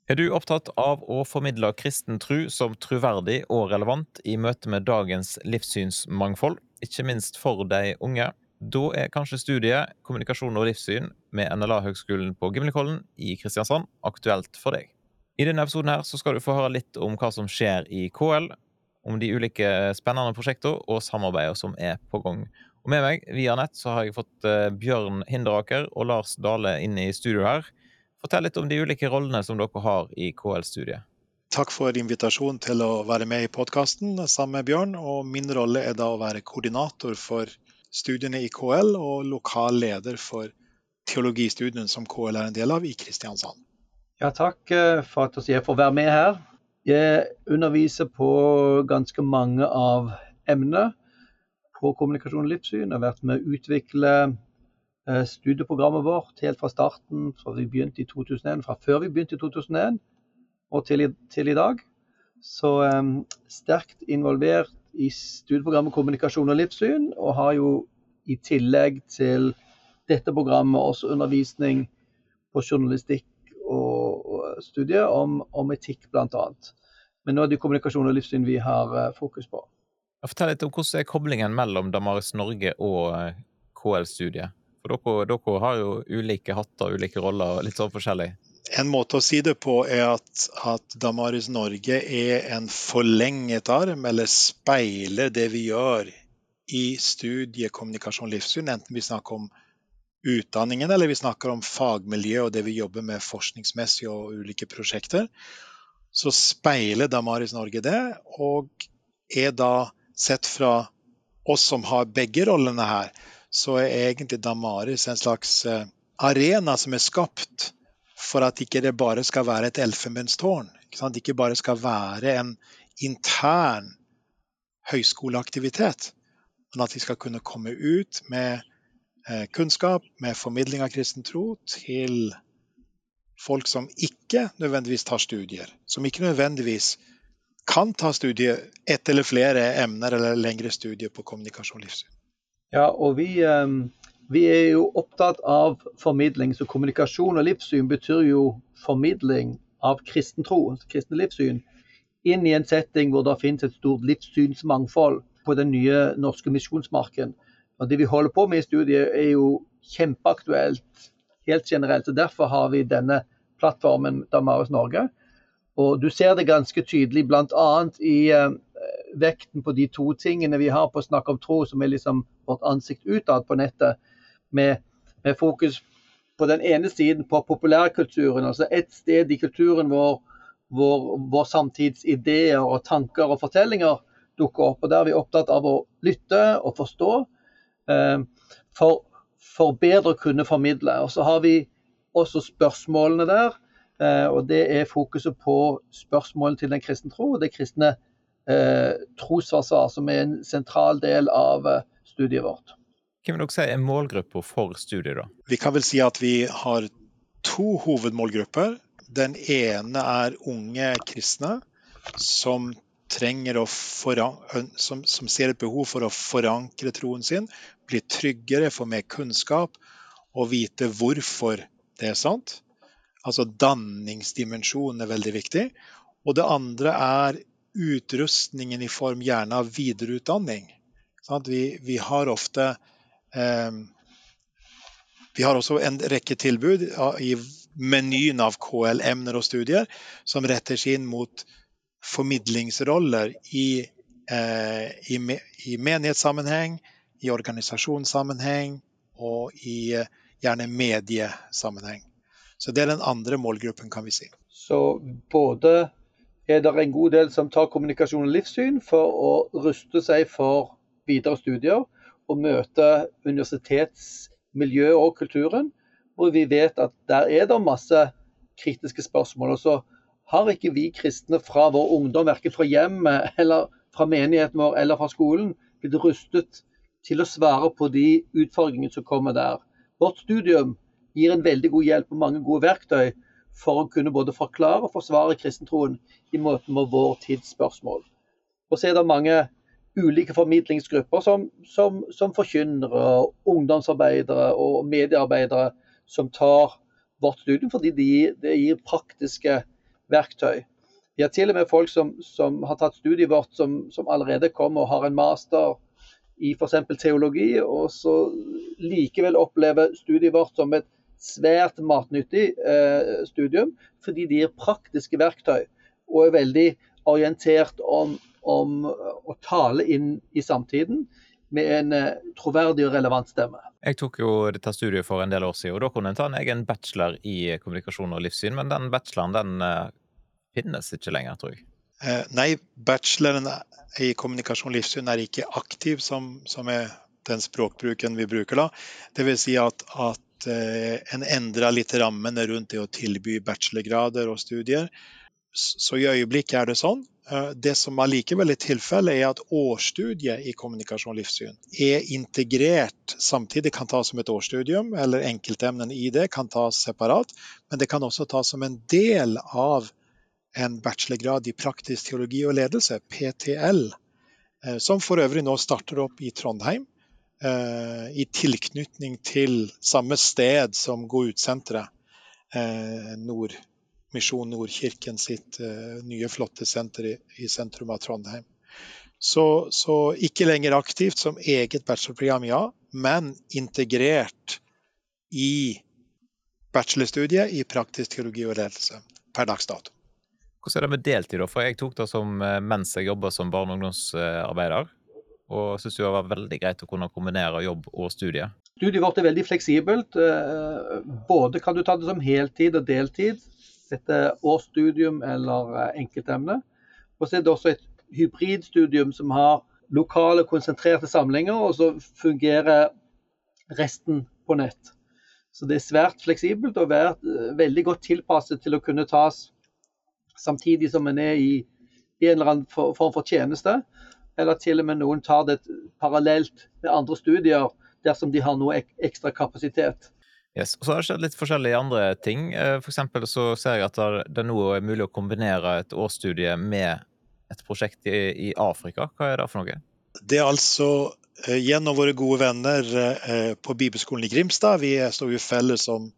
Er du opptatt av å formidle kristen tro som troverdig og relevant i møte med dagens livssynsmangfold, ikke minst for de unge? Da er kanskje studiet Kommunikasjon og livssyn med NLA-høgskolen på Gimlekollen i Kristiansand aktuelt for deg. I denne episoden her så skal du få høre litt om hva som skjer i KL, om de ulike spennende prosjekter og samarbeider som er på gang. Og med meg via nett så har jeg fått Bjørn Hinderaker og Lars Dale inne i studio her. Fortell litt om de ulike rollene som dere har i KL-studiet. Takk for invitasjonen til å være med i podcasten sammen med Bjørn, og min rolle er da å være koordinator for studiene i KL og lokal leder for teologistudien som KL er en del av i Kristiansand. Ja, takk for at jeg får være med her. Jeg underviser på ganske mange av emnene på kommunikasjon og livssyn. Jeg har vært med å utvikle studieprogrammet vårt helt fra starten, fra vi begynte i 2001, fra før vi begynte i 2001 og til i dag. Så sterkt involvert i studieprogrammet kommunikasjon og livssyn, og har jo i tillegg til dette programmet også undervisning på journalistikk og studier om etikk blant annet. Men nå er det kommunikasjon og livssyn vi har fokus på. Fortell litt om hvordan er koblingen mellom Damaris Norge og KL-studiet. For dere har jo ulike hatter, ulike roller og litt sånn forskjellig. En måte å si det på er at Damaris Norge er en forlenget arm, eller speiler det vi gjør i studiet kommunikasjon og livssyn, enten vi snakker om utdanningen, eller vi snakker om fagmiljø og det vi jobber med forskningsmessig og ulike prosjekter, så speiler Damaris Norge det, og er da sett fra oss som har begge rollene her, så er egentlig Damaris en slags arena som er skapt for at ikke det bare skal være et elfenbenstårn, ikke bare skal være en intern høyskoleaktivitet, men at vi skal kunne komme ut med kunnskap, med formidling av kristen tro til folk som ikke nødvendigvis tar studier, som ikke nødvendigvis kan ta studier ett eller flere emner eller lengre studier på kommunikasjon og livssyn. Ja, og vi er jo opptatt av formidling, så kommunikasjon og livssyn betyr jo formidling av kristen tro, kristen livssyn, inn i en setting hvor det finnes et stort livssynsmangfold på den nye norske misjonsmarken. Og det vi holder på med i studiet er jo kjempeaktuelt, helt generelt, og derfor har vi denne plattformen Damaris Norge. Og du ser det ganske tydelig, blant annet i vekten på de to tingene vi har på å snakke om tro, som er liksom vårt ansikt utad på nettet, med fokus på den ene siden på populærkulturen, altså et sted i kulturen hvor samtidsideer og tanker og fortellinger dukker opp, og der er vi opptatt av å lytte og forstå, for bedre å kunne formidle. Og så har vi også spørsmålene der, og det er fokuset på spørsmålene til den kristne tro, og det kristne trosforsvar, som er en sentral del av studiet vårt. Hva vil dere si er målgrupper for studiet da? Vi kan vel si at vi har to hovedmålgrupper. Den ene er unge kristne som trenger som ser et behov for å forankre troen sin, bli tryggere, få mer kunnskap og vite hvorfor det er sant. Altså danningsdimensjonen er veldig viktig. Og det andre er utrustningen i form gjerne av videreutdanning. Vi har ofte vi har også en rekke tilbud i menyen av KL-emner og studier som retter seg inn mot formidlingsroller i menighetssammenheng, i organisasjonssammenheng og i gjerne mediesammenheng. Så det er den andre målgruppen, kan vi si. Så både er det en god del som tar kommunikasjon og livssyn for å ruste seg for videre studier og møte universitetsmiljø og kulturen, hvor vi vet at der er det masse kritiske spørsmål, og så har ikke vi kristne fra vår ungdom, hverken fra hjemmet eller fra menigheten vår eller fra skolen, blitt rustet til å svare på de utfordringene som kommer der. Vårt studium gir en veldig god hjelp og mange gode verktøy for å kunne både forklare og forsvare kristentroen i måten med vår tids spørsmål. Og så er det mange ulike formidlingsgrupper som forkynnere, ungdomsarbeidere og mediearbeidere som tar vårt studium, fordi det gir praktiske verktøy. Vi har til og med folk som har tatt studiet vårt som allerede kommer og har en master i for eksempel teologi, og så likevel opplever studiet vårt som et svært matnyttig studium, fordi de gir praktiske verktøy og er veldig orientert om å tale inn i samtiden med en troverdig og relevant stemme. Jeg tok jo dette studiet for en del år siden, og da kunne en ta en egen bachelor i kommunikasjon og livssyn, men den bacheloren, den finnes ikke lenger, tror jeg. Nei, bacheloren i kommunikasjon og livssyn er ikke aktiv som er den språkbruken vi bruker da. Det vil si at en endrer litt rammene rundt det å tilby bachelorgrader og studier. Så i øyeblikket er det sånn. Det som allikevel er tilfellet er at årsstudiet i kommunikasjon og livssyn er integrert, samtidig kan tas som et årsstudium, eller enkeltemnen i det kan tas separat, men det kan også tas som en del av en bachelorgrad i praktisk teologi og ledelse, PTL, som for øvrig nå starter opp i Trondheim, i tilknytning til samme sted som Gå-ut-senteret, Misjon Nordkirken sitt nye flotte senter i sentrum av Trondheim. Så ikke lenger aktivt som eget bachelorprogram, ja, men integrert i bachelorstudiet i praktisk teologi og ledelse per dags dato. Hvordan er det med deltid da? For jeg tok det som mens jeg jobbet som barne- og ungdomsarbeider, og synes det var veldig greit å kunne kombinere jobb og studie. Studiet vårt er veldig fleksibelt. Både kan du ta det som heltid og deltid, dette årsstudium eller enkeltemne. Og så er det også et hybridstudium som har lokale konsentrerte samlinger, og så fungerer resten på nett. Så det er svært fleksibelt og veldig godt tilpasset til å kunne tas samtidig som en er i en eller annen form for tjeneste, eller til og med noen tar det parallelt med andre studier dersom de har noe ekstra kapasitet. Yes. Og så har det skjedd litt forskjellige andre ting. For eksempel så ser jeg at det nå er mulig å kombinere et årsstudie med et prosjekt i Afrika. Hva er det for noe? Det er altså gjennom våre gode venner på Bibelskolen i Grimstad. Vi står jo felles om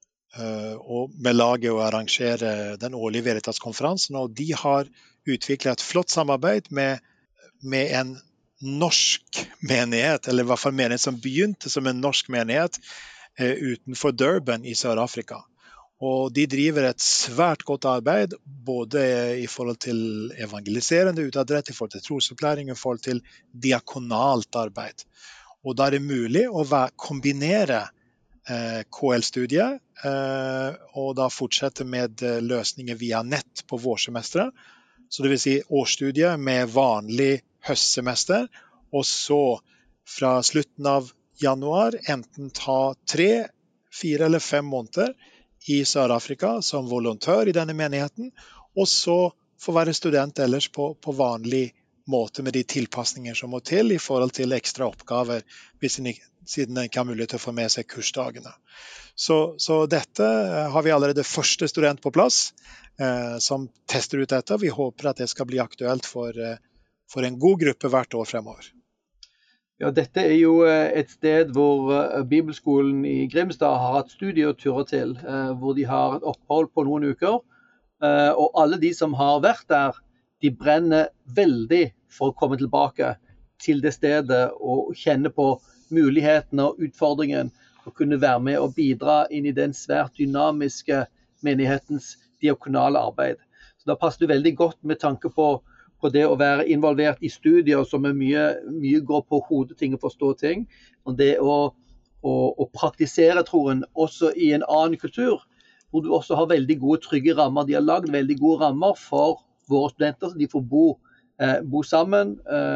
og med laget å arrangere den årlige Veritas-konferansen, og de har utviklet et flott samarbeid med en norsk menighet, eller i hvert fall menighet som begynte som en norsk menighet utenfor Durban i Sør-Afrika. Og de driver et svært godt arbeid, både i forhold til evangeliserende utadrett, i forhold til trosopplæring, i forhold til diakonalt arbeid. Og da er det mulig å kombinere KL-studiet, og da fortsette med løsninger via nett på vårsemesteret. Så det vil si årsstudiet med vanlig høstsemester, og så fra slutten av januar enten ta 3, 4 eller 5 måneder i Sør-Afrika som volontør i denne menigheten, og så få være student ellers på vanlig måte med de tilpasninger som må til i forhold til ekstra oppgaver, siden den ikke har mulighet til å få med seg kursdagene. Så dette har vi allerede første student på plass som tester ut dette. Vi håper at det skal bli aktuelt for en god gruppe hvert år fremover. Ja, dette er jo et sted hvor Bibelskolen i Grimstad har hatt studieturer til, hvor de har et opphold på noen uker. Og alle de som har vært der, de brenner veldig for å komme tilbake til det stedet og kjenne på mulighetene og utfordringen å kunne være med og bidra inn i den svært dynamiske menighetens diakonale arbeid. Så da passer det veldig godt med tanke på det å være involvert i studier som er mye går på hodeting og forstå ting, og det å praktisere troen også i en annen kultur, hvor du også har veldig gode, trygge rammer. De har lagd veldig gode rammer for våre studenter, så de får bo sammen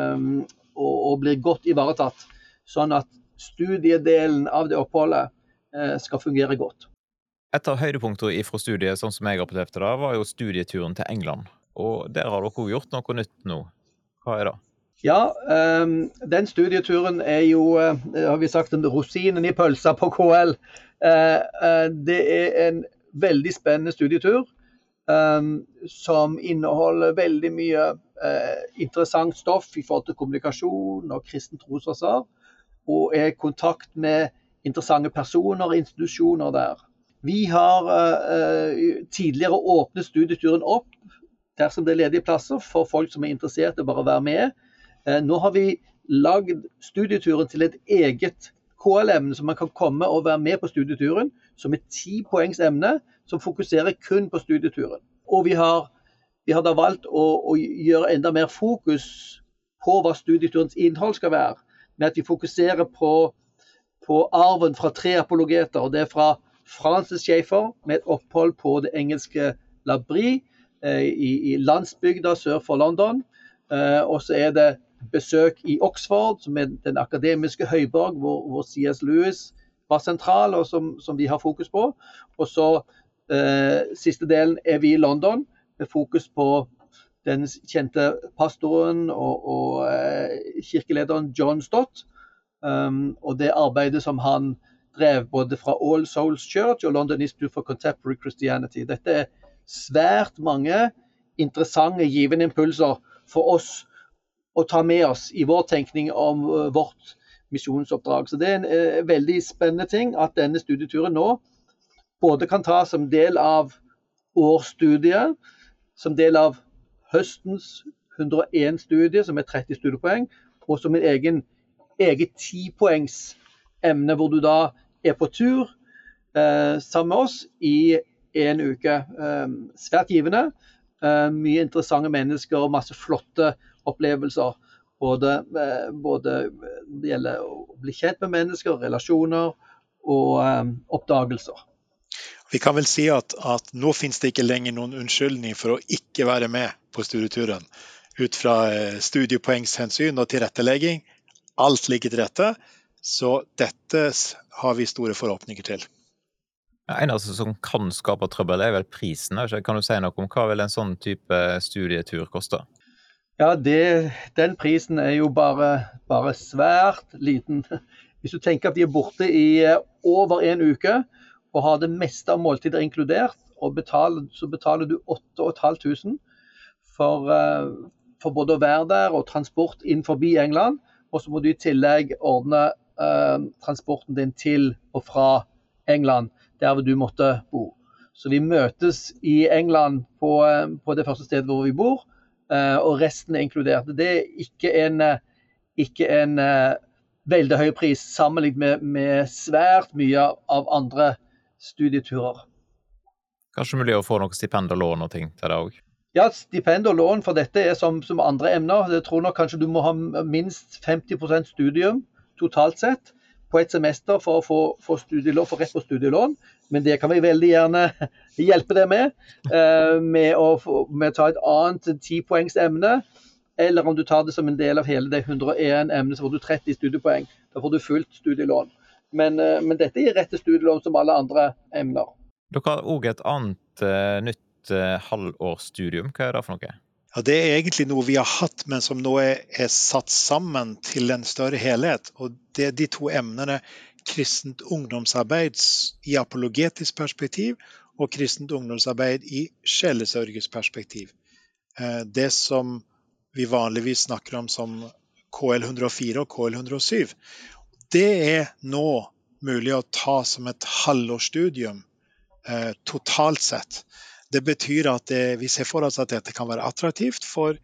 og blir godt ivaretatt, sånn at studiedelen av det oppholdet skal fungere godt. Et av høydepunktene fra studiet, sånn som jeg opplevde det, var jo studieturen til England. Og der har dere gjort noe nytt nå. Hva er det? Ja, den studieturen er jo, har vi sagt, rosinen i pølsa på KL. Det er en veldig spennende studietur som inneholder veldig mye interessant stoff i forhold til kommunikasjon og kristen trosforsvar, og er i kontakt med interessante personer og institusjoner der. Vi har tidligere åpnet studieturen opp dersom det er ledige plasser for folk som er interessert i bare å være med. Nå har vi lagd studieturen til et eget KL-emne, så man kan komme og være med på studieturen, som et 10 poengs emne, som fokuserer kun på studieturen. Og vi har da valgt å gjøre enda mer fokus på hva studieturens innhold skal være, med at vi fokuserer på arven fra 3 apologeter, og det er fra Francis Schaeffer, med et opphold på det engelske L'Abri, i landsbygda sør for London, og så er det besøk i Oxford, som er den akademiske høyborg, hvor C.S. Lewis var sentral, og som vi har fokus på. Og så siste delen er vi i London, med fokus på den kjente pastoren og kirkelederen John Stott, og det arbeidet som han drev både fra All Souls Church og London Institute for Contemporary Christianity. Dette er svært mange interessante, givende impulser for oss å ta med oss i vår tenkning om vårt misjonsoppdrag. Så det er en veldig spennende ting at denne studieturen nå både kan ta som del av årsstudiet, som del av høstens 101-studie, som er 30 studiepoeng, og som en eget 10 poengs emne, hvor du da er på tur sammen med oss i en uke. Svært givende, mye interessante mennesker og masse flotte opplevelser. Både det gjelder å bli kjent med mennesker, relasjoner og oppdagelser. Vi kan vel si at nå finnes det ikke lenger noen unnskyldning for å ikke være med på studieturen. Ut fra studiepoengshensyn og tilrettelegging, alt ligger til rette, så dette har vi store forhåpninger til. En av som kan skape trøbbel er vel prisen. Kan du si noe om hva vil en sånn type studietur koste? Ja, den prisen er jo bare svært liten. Hvis du tenker at vi er borte i over en uke, og har det meste av måltider inkludert, så betaler du 8.500 for både å være der og transport inn forbi England, og så må du i tillegg ordne transporten din til og fra England, der hvor du måtte bo. Så vi møtes i England på det første stedet hvor vi bor, og resten er inkludert. Det er ikke en veldig høy pris sammenlignet med svært mye av andre studieturer. Kanskje mulig å få noen stipend og lån og ting til det også? Ja, stipend og lån for dette er som andre emner. Jeg tror nok kanskje du må ha minst 50% studium totalt sett på et semester for å få studielån, for rett på studielån. Men det kan vi veldig gjerne hjelpe deg med å ta et annet 10 poengs emne, eller om du tar det som en del av hele det 101 emnet, så får du 30 studiepoeng. Da får du fullt studielån. Men dette gir rett til studielån som alle andre emner. Dere har også et annet nytt halvårsstudium. Hva er det for noe? Ja, det er egentlig noe vi har hatt, men som nå er satt sammen til en større helhet. Og det er de 2 emnene kristent ungdomsarbeid i apologetisk perspektiv og kristent ungdomsarbeid i sjelesørgesperspektiv. Det som vi vanligvis snakker om som KL 104 og KL 107. Det er nå mulig å ta som et halvårsstudium totalt sett. Det betyr at vi ser for oss at dette kan være attraktivt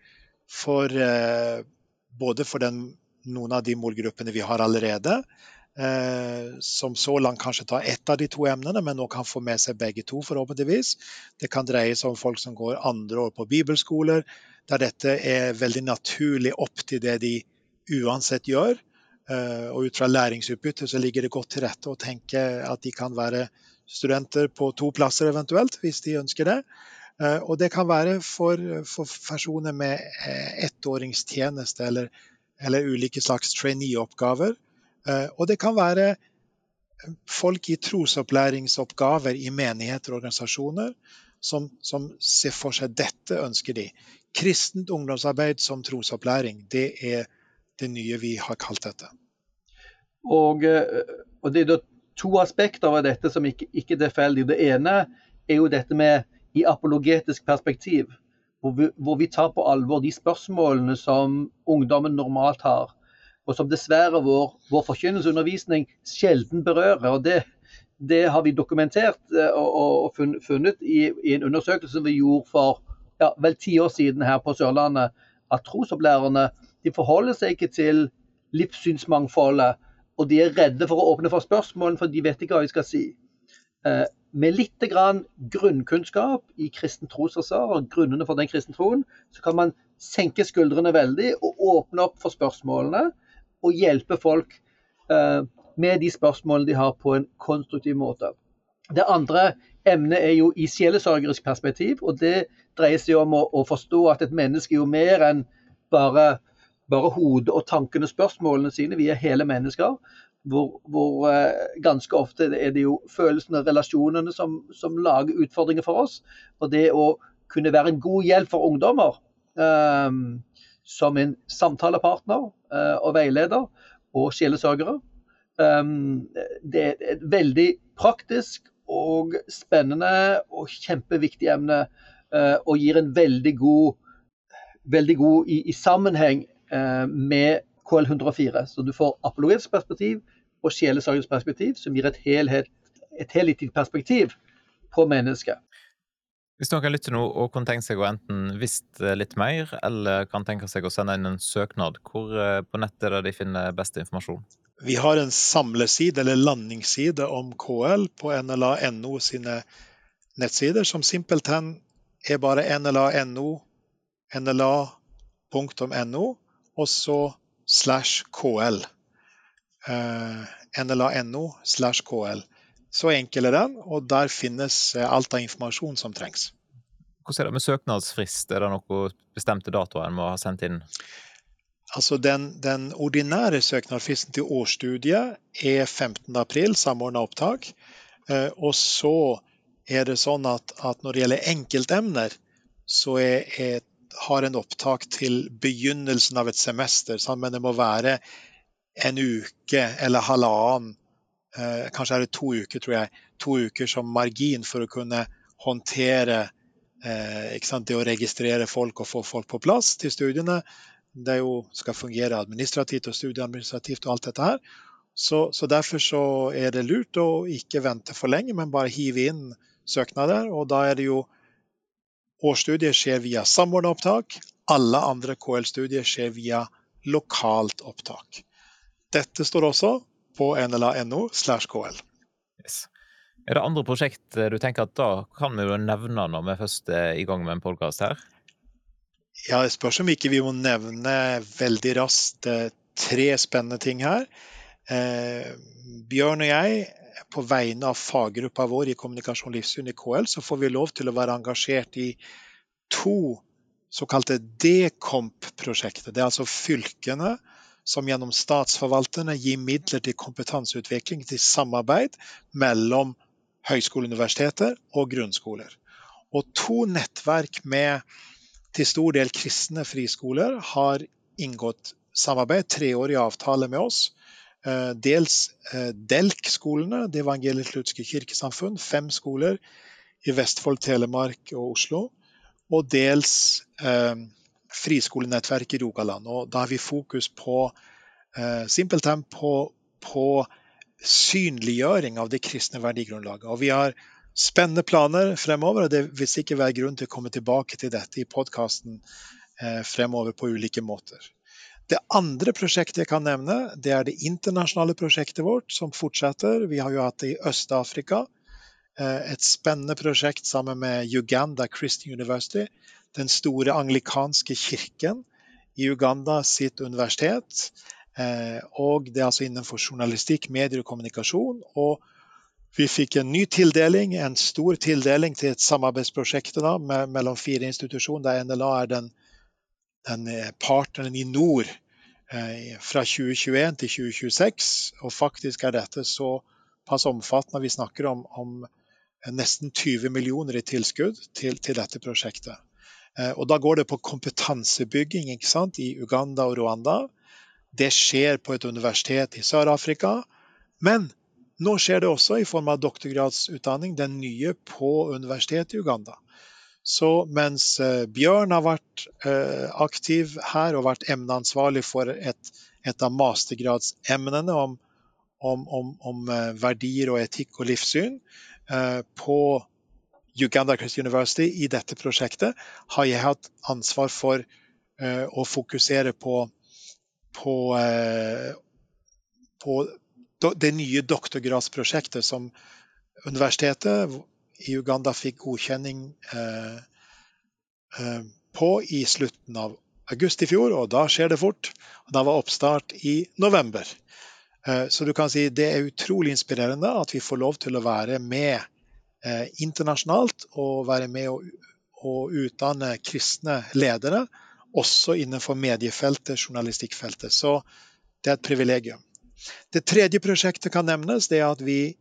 både for noen av de målgruppene vi har allerede, som så langt kanskje tar ett av de 2 emnene, men nå kan få med seg begge 2 forhåpentligvis. Det kan dreie seg om folk som går 2. år på bibelskoler, der dette er veldig naturlig opp til det de uansett gjør. Og ut fra læringsutbytte så ligger det godt til rette å tenke at de kan være studenter på 2 plasser eventuelt, hvis de ønsker det. Og det kan være for personer med ettåringstjeneste eller ulike slags trainee-oppgaver. Og det kan være folk i trosopplæringsoppgaver i menigheter og organisasjoner som ser for seg dette ønsker de. Kristent ungdomsarbeid som trosopplæring, det er det nye vi har kalt dette. Og det er da 2 aspekter av dette som ikke er tilfeldig. Det ene er jo dette med i apologetisk perspektiv, hvor vi tar på alvor de spørsmålene som ungdommen normalt har, og som dessverre vår forkynnelseundervisning sjelden berører. Og det har vi dokumentert og funnet i en undersøkelse vi gjorde for vel 10 år siden her på Sørlandet, at trosopplærerne de forholder seg ikke til livssynsmangfoldet, og de er redde for å åpne for spørsmål, for de vet ikke hva vi skal si. Med litt grann grunnkunnskap i kristen troslære og grunnene for den kristne troen, så kan man senke skuldrene veldig og åpne opp for spørsmålene og hjelpe folk med de spørsmålene de har på en konstruktiv måte. Det andre emnet er jo i sjelesørgerisk perspektiv, og det dreier seg om å forstå at et menneske er jo mer enn bare hodet og tankene og spørsmålene sine. Vi er hele mennesker, hvor ganske ofte er det jo følelsene og relasjonene som lager utfordringer for oss. Og det å kunne være en god hjelp for ungdommer, som en samtalepartner og veileder og sjelesørgere, det er et veldig praktisk og spennende og kjempeviktig emne, og gir en veldig god i sammenheng med KL104. Så du får apologetisk perspektiv og sjelesørgerisk perspektiv, som gir et helhetlig perspektiv på mennesket. Hvis noen lytter nå og kan tenke seg å enten visst litt mer, eller kan tenke seg å sende inn en søknad, hvor på nettet er det de finner best informasjon? Vi har en samleside eller landingsside om KL på NLA.no sine nettsider, som simpelthen er bare NLA.no, nla.no, og så /KL. NLA.no/KL. Så enkel er den, og der finnes alt av informasjon som trengs. Hvordan er det med søknadsfrist? Er det noen bestemte datoer en må ha sendt inn? Altså den ordinære søknadsfristen til årsstudiet er 15. april, samordnet opptak. Og så er det sånn at når det gjelder enkeltemner, så har en opptak til begynnelsen av et semester, men det må være en uke eller halvannen, kanskje er det 2 uker, tror jeg, 2 uker som margin for å kunne håndtere det å registrere folk og få folk på plass til studiene. Det skal fungere administrativt og studieadministrativt og alt dette her. Så derfor så er det lurt å ikke vente for lenge, men bare hive inn søknader, og da er det jo årsstudier skjer via samordnet opptak. Alle andre KL-studier skjer via lokalt opptak. Dette står også på nla.no/KL. Yes. Er det andre prosjekt du tenker at da kan vi jo nevne når vi først er i gang med en podcast her? Ja, det spørs om ikke vi må nevne veldig raskt 3 spennende ting her. Bjørn og jeg, på vegne av faggruppa vår i kommunikasjon livssyn i KL, så får vi lov til å være engasjert i 2 såkalte DKOMP-prosjekter. Det er altså fylkene som gjennom statsforvalterne gir midler til kompetanseutvikling til samarbeid mellom høyskoleuniversiteter og grunnskoler. Og 2 nettverk med til stor del kristne friskoler har inngått samarbeid, 3-årig avtale med oss. Dels DELK-skolene, det evangelisk-lutherske kirkesamfunn, 5 skoler i Vestfold, Telemark og Oslo, og dels friskolenettverk i Rogaland. Og da har vi fokus på simpelthen på synliggjøring av det kristne verdigrunnlaget. Og vi har spennende planer fremover, og det vil sikkert være grunn til å komme tilbake til dette i podcasten fremover på ulike måter. Det andre prosjektet jeg kan nevne, det er det internasjonale prosjektet vårt som fortsetter. Vi har jo hatt det i Øst-Afrika, et spennende prosjekt sammen med Uganda Christian University, den store anglikanske kirken i Uganda sitt universitet, og det er altså innenfor journalistikk, medier og kommunikasjon, og vi fikk en ny tildeling, en stor tildeling til et samarbeidsprosjekt da, mellom 4 institusjoner, der NLA er den partneren i nord fra 2021 til 2026, og faktisk er dette så pass omfattende. Vi snakker om nesten 20 millioner i tilskudd til dette prosjektet. Og da går det på kompetansebygging, ikke sant, i Uganda og Rwanda. Det skjer på et universitet i Sør-Afrika, men nå skjer det også i form av doktorgradsutdanning, den nye på universitetet i Uganda. Så mens Bjørn har vært aktiv her og vært emneansvarlig for et av mastergradsemnene verdier og etikk og livssyn på Uganda Christian University i dette prosjektet, har jeg hatt ansvar for å fokusere på det nye doktorgradsprosjektet som universitetet i Uganda fikk godkjenning på i slutten av august i fjor, og da skjer det fort. Og da var oppstart i november. Så du kan si det utrolig inspirerende at vi får lov til å være med internasjonalt og være med å utdanne kristne ledere, også innenfor mediefeltet, journalistikkfeltet. Så det et privilegium. Det tredje prosjektet kan nevnes, det at vi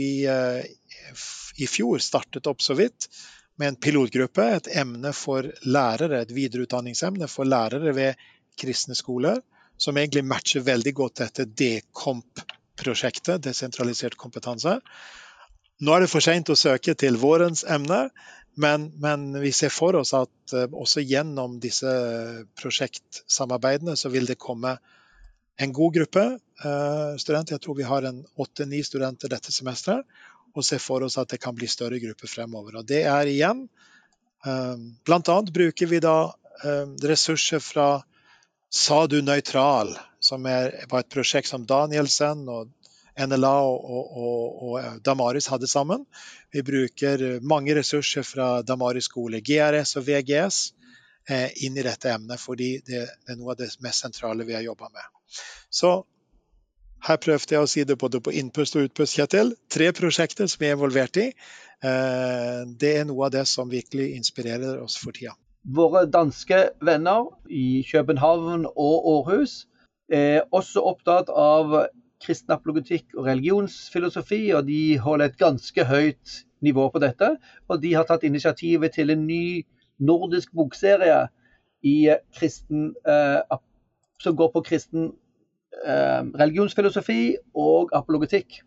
i fjor startet opp så vidt med en pilotgruppe, et emne for lærere, et videreutdanningsemne for lærere ved kristne skoler, som egentlig matcher veldig godt dette DKOMP-prosjektet, desentralisert kompetanse. Nå det for sent å søke til vårens emne, men vi ser for oss at også gjennom disse prosjektsamarbeidene så vil det komme en god gruppe studenter. Jeg tror vi har 8-9 studenter dette semesteret, og ser for oss at det kan bli større grupper fremover. Og det igjen, blant annet bruker vi da ressurser fra Sa du nøytral, som var et prosjekt som Danielsen og NLA og Damaris hadde sammen. Vi bruker mange ressurser fra Damaris skole, GRS og VGS, inn i dette emnet, fordi det noe av det mest sentrale vi har jobbet med. Så her prøvde jeg å si det både på innpust og utpust, Kjetil. 3 prosjekter som vi involvert i. Det noe av det som virkelig inspirerer oss for tida. Våre danske venner i København og Aarhus også opptatt av kristen apologetikk og religionsfilosofi, og de holder et ganske høyt nivå på dette. Og de har tatt initiativet til en ny nordisk bokserie i som går på kristen religionsfilosofi og apologetikk.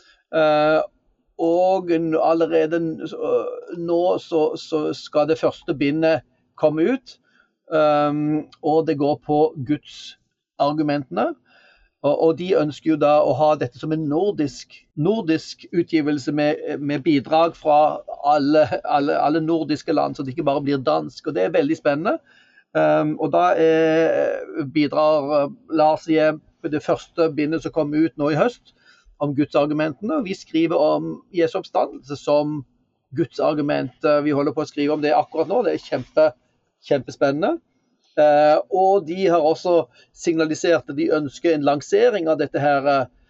Og allerede nå så skal det første bindet komme ut, og det går på Guds argumentene. Og de ønsker jo da å ha dette som en nordisk utgivelse med bidrag fra alle nordiske land, så det ikke bare blir dansk, og det veldig spennende. Og da bidrar Lars Hjem det første bindet som kom ut nå i høst om Guds argumentene. Vi skriver om Jesu oppstandelse som Guds argument. Vi holder på å skrive om det akkurat nå. Det kjempespennende. Og de har også signalisert at de ønsker en lansering av dette her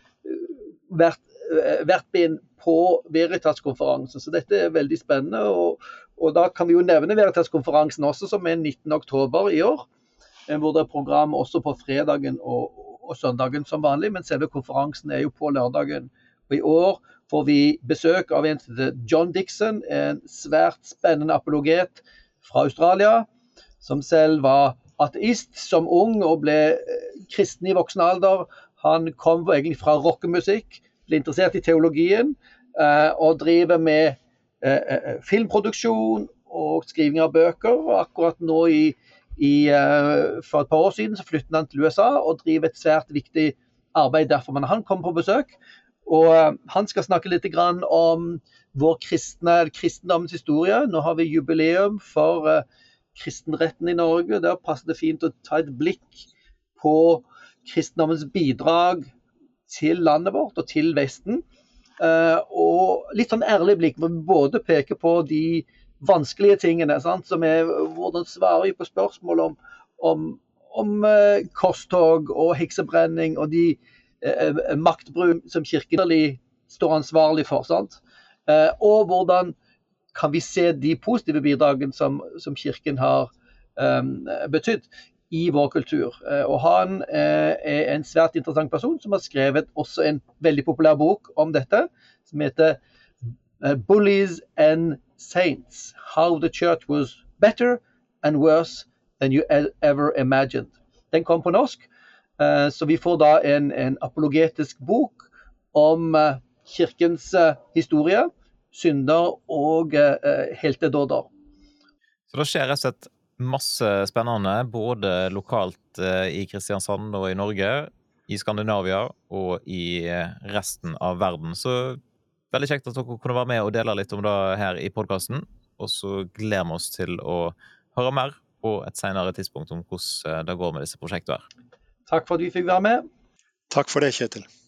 hvert bind på Veritas-konferansen. Så dette veldig spennende. Og da kan vi jo nevne Veritas-konferansen også, som 19. oktober i år, hvor det program også på fredagen og søndagen som vanlig, men selve konferansen jo på lørdagen. Og i år får vi besøk av en som heter John Dixon, en svært spennende apologet fra Australia, som selv var ateist som ung og ble kristen i voksen alder. Han kom egentlig fra rockemusikk, ble interessert i teologien, og driver med filmproduksjon og skriving av bøker. Og akkurat nå for et par år siden så flyttet han til USA og driver et svært viktig arbeid derfor. Men han kom på besøk, og han skal snakke litt grann om vår kristendommens historie. Nå har vi jubileum for kristenretten i Norge. Der passer det fint å ta et blikk på kristendommens bidrag til landet vårt og til Vesten. Og litt sånn ærlig blikk, hvor vi både peker på de vanskelige tingene, sant? Som hvordan svarer vi på spørsmål om korstog og heksebrenning og de maktbruk som kirken står ansvarlig for, sant? Og hvordan kan vi se de positive bidragene som kirken har betydd i vår kultur. Og han en svært interessant person som har skrevet også en veldig populær bok om dette, som heter Bullies and Saints, How the Church was Better and Worse Than You Ever Imagined. Den kom på norsk, så vi får da en apologetisk bok om kirkens historie, synder og heltedåder. Så det skjer rett og slett masse spennende, både lokalt i Kristiansand og i Norge, i Skandinavia og i resten av verden. Så veldig kjekt at dere kunne være med og dele litt om det her i podcasten, og så gleder vi oss til å høre mer på et senere tidspunkt om hvordan det går med disse prosjektene her. Takk for at vi fikk være med. Takk for det, Kjetil.